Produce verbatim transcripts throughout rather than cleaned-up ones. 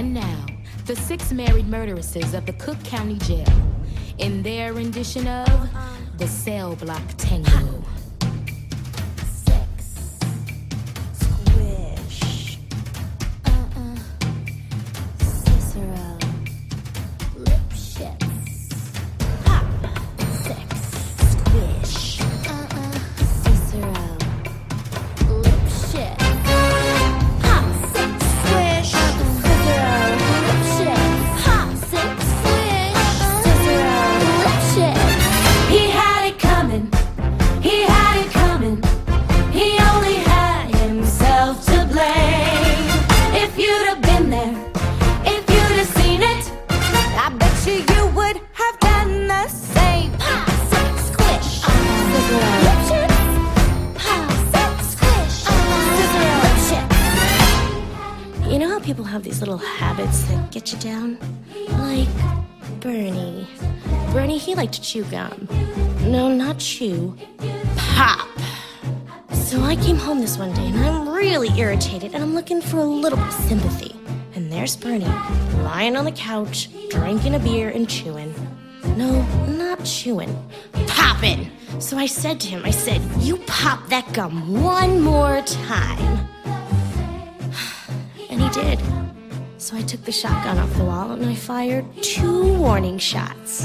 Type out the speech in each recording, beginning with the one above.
And now, the six married murderesses of the Cook County Jail in their rendition of the Cell Block Tango. Six. Squish. Uh-uh. Cicero. Lip shits. Pop. Six. Squish. Uh-uh. Cicero. Lip shits. Pop. Six. Squish. Uh-uh. Cicero. Lip shits. Pop. Six. Squish. Cicero. Lip shits. He had it coming. He had it coming. He only had himself to blame. If you'd have been there, if you'd have seen it, I bet you you would have done the same. Pop. Six. Squish. Uh-uh. Cicero. Lip shits. Pop. Six. Squish. Uh-uh. Cicero. Lip shits. You know how people have these little habits that get you down? Like Bernie. Bernie, he liked to chew gum. No, not chew. Pop. So I came home this one day and I'm really irritated and I'm looking for a little bit of sympathy. And there's Bernie, lying on the couch, drinking a beer and chewing. No, not chewing. Popping. So I said to him, I said, you pop that gum one more time. And he did. So I took the shotgun off the wall and I fired two warning shots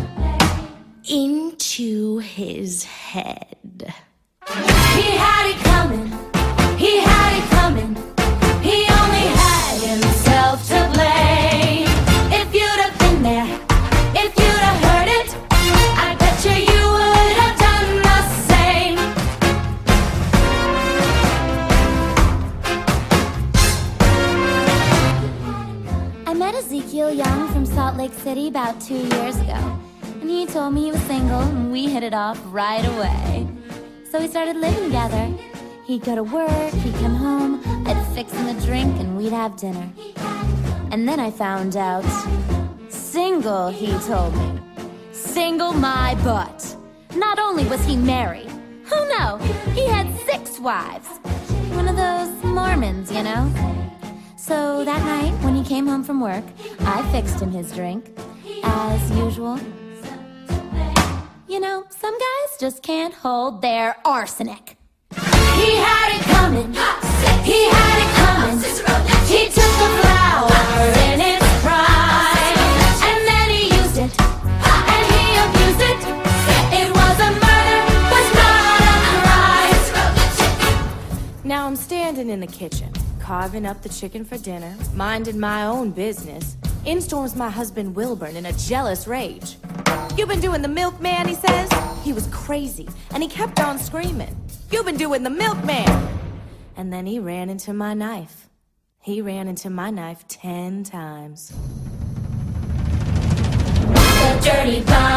into his head. He had it coming. He had it coming. He only had himself to blame. If you'd have been there, if you'd have heard it, I bet you you would have done the same. I met Ezekiel Young from Salt Lake City about two years ago. And he told me he was single, and we hit it off right away. So we started living together. He'd go to work, he'd come home, I'd fix him a drink, and we'd have dinner. And then I found out, single, he told me. Single my butt. Not only was he married, oh no, he had six wives. One of those Mormons, you know? So that night, when he came home from work, I fixed him his drink, as usual. You know, some guys just can't hold their arsenic. He had it coming. He had it coming. He took the flower in its prime, and then he used it, and he abused it. It was a murder, was not a crime. Now I'm standing in the kitchen, carving up the chicken for dinner, minding my own business. In storms my husband Wilburn in a jealous rage. "You've been doing the milkman," he says. He was crazy, and he kept on screaming, "You've been doing the milkman!" And then he ran into my knife. He ran into my knife ten times. The dirty bomb.